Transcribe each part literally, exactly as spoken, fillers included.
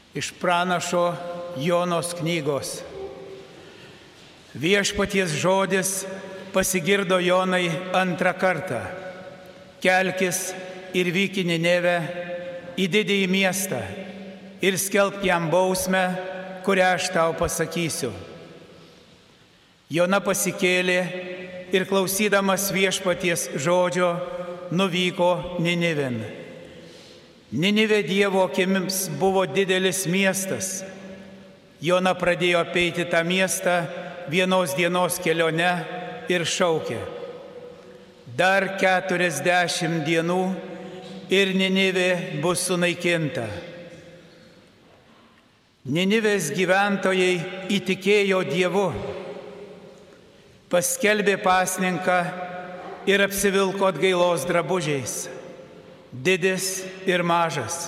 Iš pranašo Jonos knygos. Viešpaties žodis pasigirdo Jonai antrą kartą. Kelkis ir vyk į Ninevę, į didįjį miestą, ir skelbk jam bausmę, kurią aš tau pasakysiu. Jona pasikėlė ir klausydamas viešpaties žodžio nuvyko Ninivėn. Ninivė Dievo akims buvo didelis miestas. Jona pradėjo apeiti tą miestą vienos dienos kelione ir šaukė: dar keturiasdešimt dienų ir Ninivė bus sunaikinta. Ninivės gyventojai įtikėjo Dievu, paskelbė pasninką ir apsivilko atgailos drabužiais, didis ir mažas.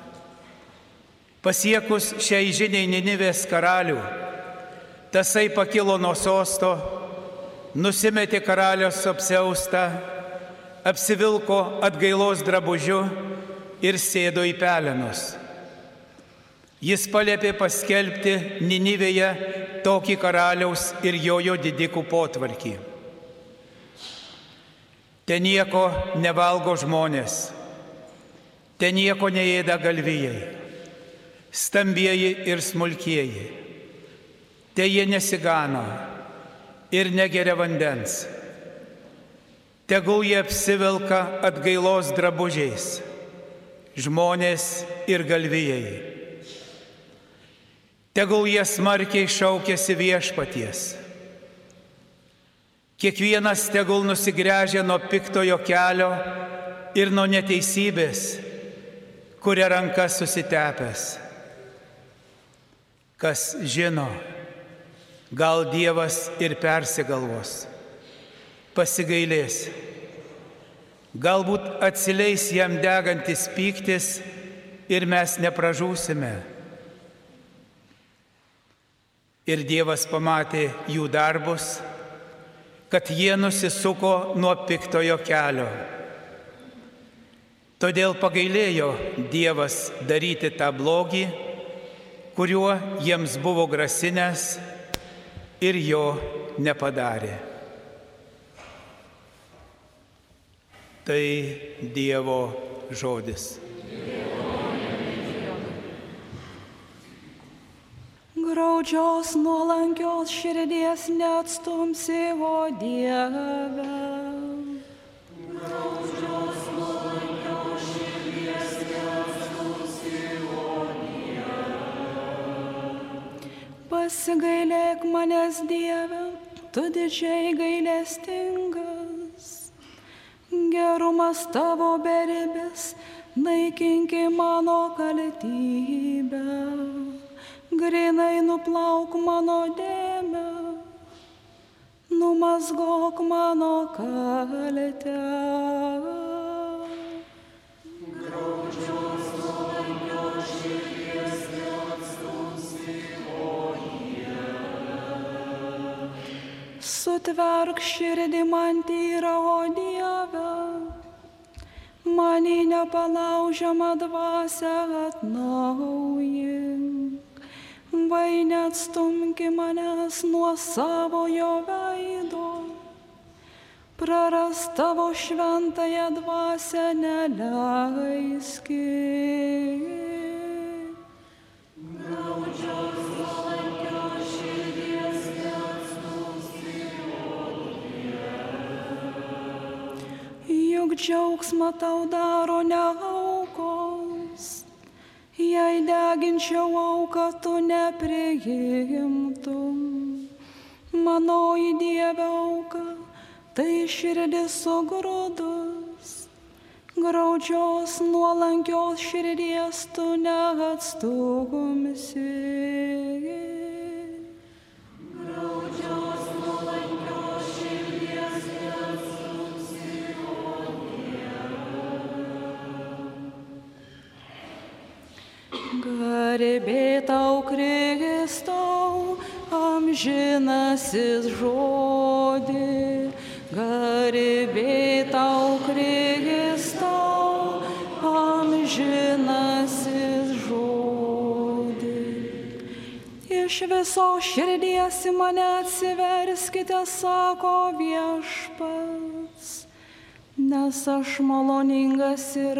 Pasiekus šiai žiniai Ninivės karalių, tasai pakilo nuo sosto, nusimetė karaliaus apsiaustą, apsivilko atgailos drabužiu ir sėdo į pelenus. Jis paliepė paskelbti Ninivėje tokį karaliaus ir jojo didikų potvarkį. Te nieko nevalgo žmonės, te nieko neėda galvijai, stambieji ir smulkieji, te jie nesigano ir negeria vandens. Tegul jie apsivilka atgailos drabužiais, žmonės ir galvijai. Tegul jie smarkiai šaukiasi viešpaties. Kiekvienas tegul nusigręžia nuo piktojo kelio ir nuo neteisybės, kuria ranka susitepęs. Kas žino, gal Dievas ir persigalvos, pasigailės. Galbūt atsileis jam degantis pyktis ir mes nepražūsime. Ir Dievas pamatė jų darbus, kad jie nusisuko nuo piktojo kelio. Todėl pagailėjo Dievas daryti tą blogį, kuriuo jiems buvo grasinęs, ir jo nepadarė. Tai Dievo žodis. Graudžios nuolankios širdies neatstumsi, o Dieve. Graudžios nuolankios širdies neatstumsi, o Dieve. Pasigailėk manęs, Dieve, tu didžiai gailestingas. Gerumas tavo beribis, naikinki mano kaltybę. Grinai nuplauk mano dėmę, numazgok mano kaltę. Graudžios nuolankios širdies neatstumsi, o Dieve. Sutverk širdį man tyrą, o Dieve, man į nepalaužiamą dvasią atnaujink. Vai neatstumki manęs nuo savojo veido, prarast tavo šventąją dvasią neleiski. Graudžios nuolankios širdies neatstumsi, o Dieve. Juk džiaugsmą tau daro ne aukos, jei deginčiau auką tu nepriimtum. Manoji Dieve auka, tai širdis sugrūdus, graudžios nuolankios širdies tu neatstumsi. Graudžios nuolankios širdies neatstumsi, o Garbė tau, Kristau, amžinasis žodį. Garbė tau, Kristau, amžinasis žodį. iš viso širdies į mane atsiverskite, sako viešpats, nes aš maloningas ir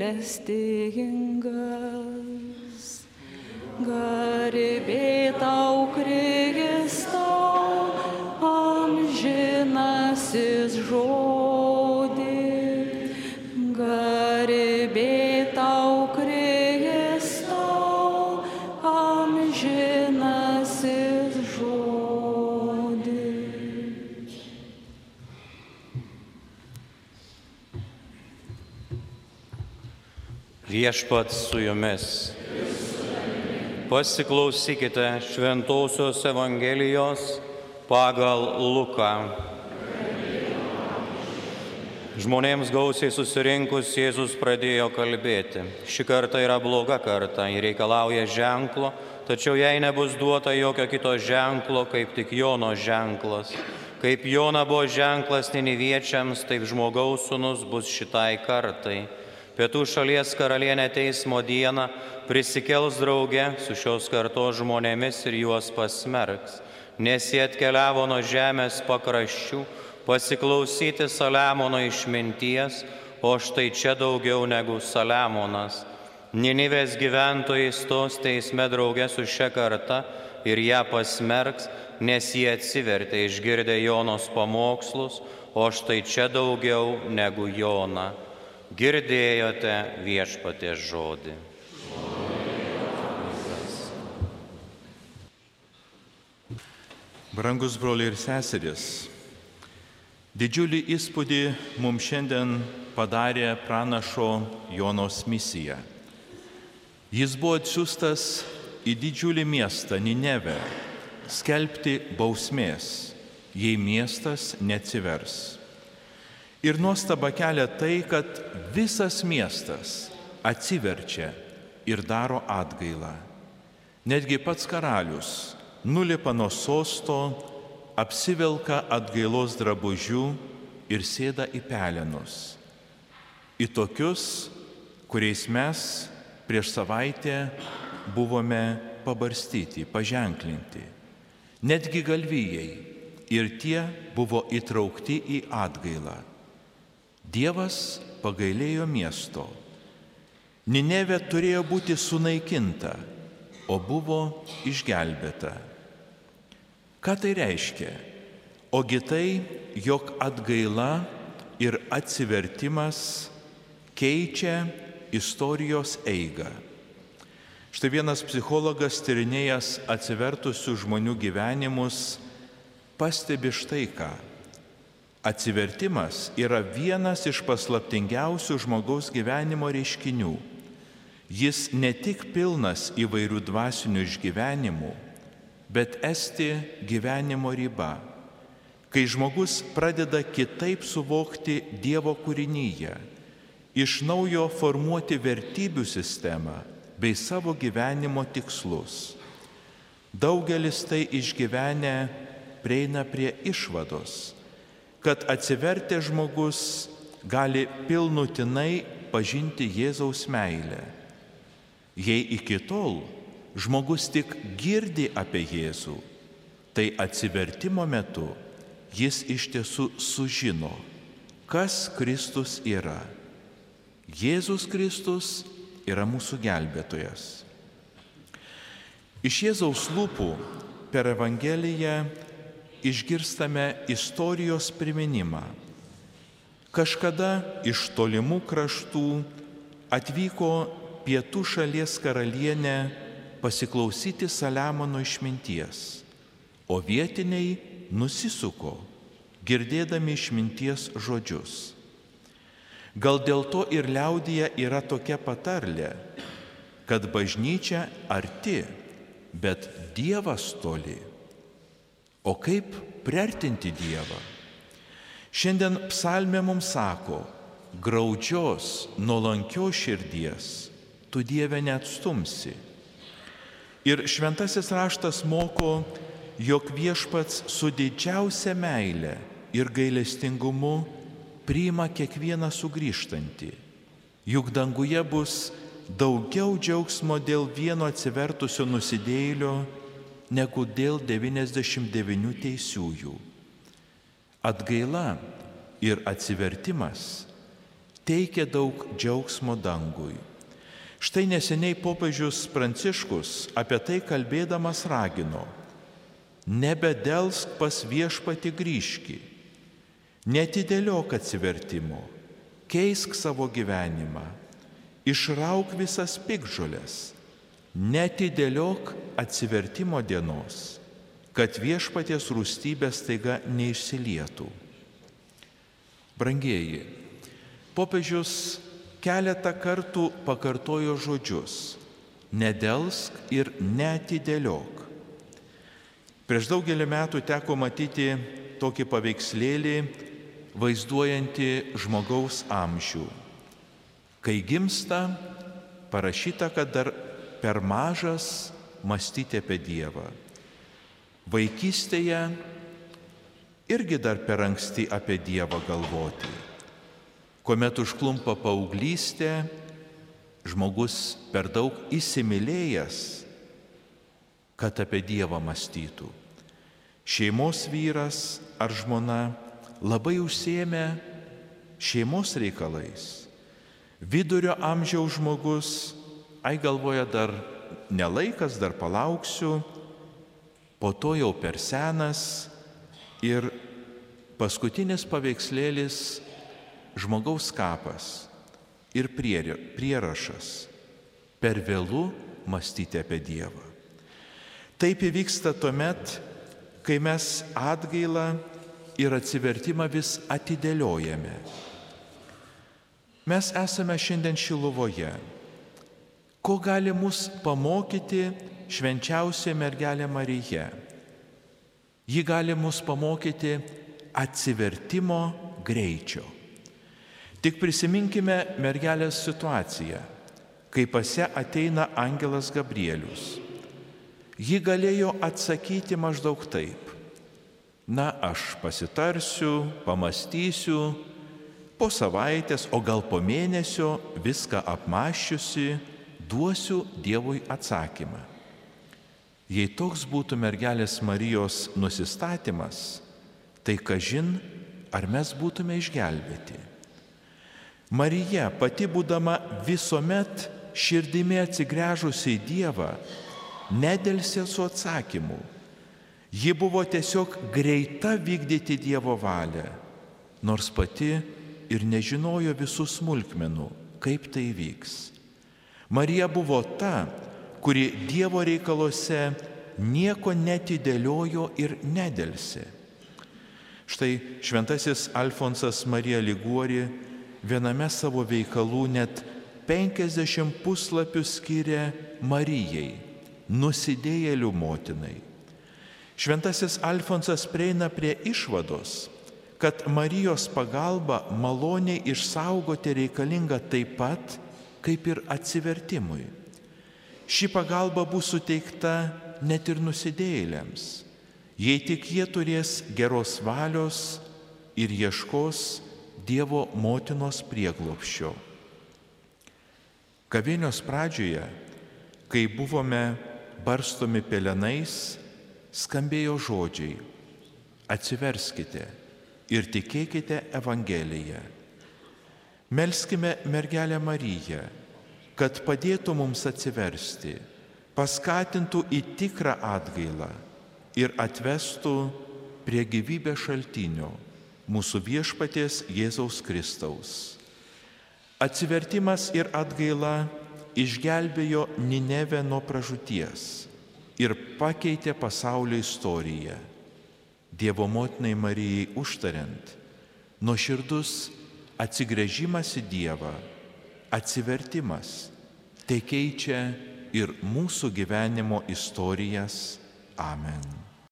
gailestingas. Garbė tau, Kristau, amžinasis žodį. Garbė tau, Kristau, amžinasis žodį. Viešpats su jumis. Pasiklausykite Šventosios Evangelijos pagal Luką. Žmonėms gausiai susirinkus Jėzus pradėjo kalbėti. Ši karta yra bloga karta, ji reikalauja ženklo, tačiau jai nebus duota jokio kito ženklo, kaip tik Jono ženklas. Kaip Jona buvo ženklas niniviečiams, taip žmogaus sūnus bus šitai kartai. Pietų šalies karalienė teismo dieną prisikels drauge su šios kartos žmonėmis ir juos pasmerks, nes jie atkeliavo nuo žemės pakraščių pasiklausyti Saliamono išminties, o štai čia daugiau negu Saliamonas. Ninivės gyventojai stos teisme drauge su šia karta ir ją pasmerks, nes jie atsivertė išgirdę Jonos pamokslus, o štai čia daugiau negu Jona. Girdėjote Viešpaties žodį. Brangus broliai ir seserys, didžiulį įspūdį mums šiandien padarė pranašo Jonos misija. Jis buvo atsiųstas į didžiulį miestą Ninevę skelbti bausmės, jei miestas neatsivers. Ir nuostaba kelia tai, kad visas miestas atsiverčia ir daro atgailą. Netgi pats karalius nulipa nuo sosto, apsivelka atgailos drabužių ir sėda į pelenus. Į tokius, kuriais mes prieš savaitę buvome pabarstyti, paženklinti. Netgi galvijai ir tie buvo įtraukti į atgailą. Dievas pagailėjo miesto. Ninevė turėjo būti sunaikinta, o buvo išgelbėta. Ką tai reiškia? Ogi tai, jog atgaila ir atsivertimas keičia istorijos eigą. Štai vienas psichologas, tyrinėjęs atsivertusių žmonių gyvenimus, pastebi štai ką. Atsivertimas yra vienas iš paslaptingiausių žmogaus gyvenimo reiškinių. Jis ne tik pilnas įvairių dvasinių išgyvenimų, bet esti gyvenimo riba, kai žmogus pradeda kitaip suvokti Dievo kūrinyje, iš naujo formuoti vertybių sistemą bei savo gyvenimo tikslus. Daugelis tai išgyvenę prieina prie išvados, kad atsivertęs žmogus gali pilnutinai pažinti Jėzaus meilę. Jei iki tol žmogus tik girdi apie Jėzų, tai atsivertimo metu jis iš tiesų sužino, kas Kristus yra. Jėzus Kristus yra mūsų gelbėtojas. Iš Jėzaus lūpų per Evangeliją išgirstame istorijos priminimą. Kažkada iš tolimų kraštų atvyko pietų šalies karalienė pasiklausyti Saliamono išminties, o vietiniai nusisuko, girdėdami išminties žodžius. Gal dėl to ir liaudyje yra tokia patarlė, kad bažnyčia arti, bet Dievas toli. O kaip priartinti Dievą? Šiandien psalmė mums sako, graudžios, nuolankios širdies tu Dieve neatstumsi. Ir šventasis raštas moko, jog Viešpats su didžiausia meile ir gailestingumu priima kiekvieną sugrįžtantį. Juk danguje bus daugiau džiaugsmo dėl vieno atsivertusio nusidėjėlio, negu dėl devyniasdešimt devynių teisiųjų. Atgaila ir atsivertimas teikia daug džiaugsmo dangui. Štai neseniai popiežius Pranciškus apie tai kalbėdamas ragino: nebedelsk pas viešpatį grįžki, neatidėliok atsivertimo, keisk savo gyvenimą, išrauk visas piktžoles, neatidėliok atsivertimo dienos, kad viešpaties rūstybė staiga neišsilietų. Brangieji, popiežius keletą kartų pakartojo žodžius: nedelsk ir neatidėliok. Prieš daugelį metų teko matyti tokį paveikslėlį vaizduojantį žmogaus amžių. Kai gimsta, parašyta, kad dar per mažas mąstyti apie Dievą. Vaikystėje irgi dar per anksti apie Dievą galvoti. Kuomet užklumpa paauglystė, žmogus per daug įsimylėjęs, kad apie Dievą mąstytų. Šeimos vyras ar žmona labai užsiėmė šeimos reikalais. Vidurio amžiaus žmogus, ai galvoja, dar nelaikas, dar palauksiu, po to jau per senas. Ir paskutinis paveikslėlis žmogaus kapas ir prierašas: per vėlu mąstyti apie Dievą. Taip įvyksta tuomet, kai mes atgailą ir atsivertimą vis atidėliojame. Mes esame šiandien Šiluvoje. Ko gali mus pamokyti švenčiausia mergelė Marija? Ji gali mus pamokyti atsivertimo greičio. Tik prisiminkime mergelės situaciją, kai pas ją ateina angelas Gabrielius. Ji galėjo atsakyti maždaug taip: na, aš pasitarsiu, pamąstysiu, po savaitės, o gal po mėnesio, viską apmąsčiusi, duosiu Dievui atsakymą. Jei toks būtų mergelės Marijos nusistatymas, tai kažin, ar mes būtume išgelbėti. Marija, pati būdama visuomet širdimi atsigręžusi į Dievą, nedelsė su atsakymu. Ji buvo tiesiog greita vykdyti Dievo valią, nors pati ir nežinojo visų smulkmenų, kaip tai vyks. Marija buvo ta, kuri Dievo reikaluose nieko netidėliojo ir nedelsė. Štai šventasis Alfonsas Marija Liguori viename savo veikalų net penkiasdešimt puslapių skiria Marijai, nusidėjėlių motinai. Šventasis Alfonsas prieina prie išvados, kad Marijos pagalba maloniai išsaugoti reikalinga taip pat, kaip ir atsivertimui. Ši pagalba bus suteikta net ir nusidėjėliams, jei tik jie turės geros valios ir ieškos Dievo motinos prieglobsčio. Gavėnios pradžioje, kai buvome barstomi pelenais, skambėjo žodžiai: atsiverskite ir tikėkite Evangeliją. Melskime mergelę Mariją, kad padėtų mums atsiversti, paskatintų į tikrą atgailą ir atvestų prie gyvybės šaltinio mūsų viešpaties Jėzaus Kristaus. Atsivertimas ir atgaila išgelbėjo Ninevę nuo pražūties ir pakeitė pasaulio istoriją. Dievo motinai Marijai užtariant, nuoširdus atsigręžimas į Dievą, atsivertimas, tai keičia ir mūsų gyvenimo istorijas. Amen.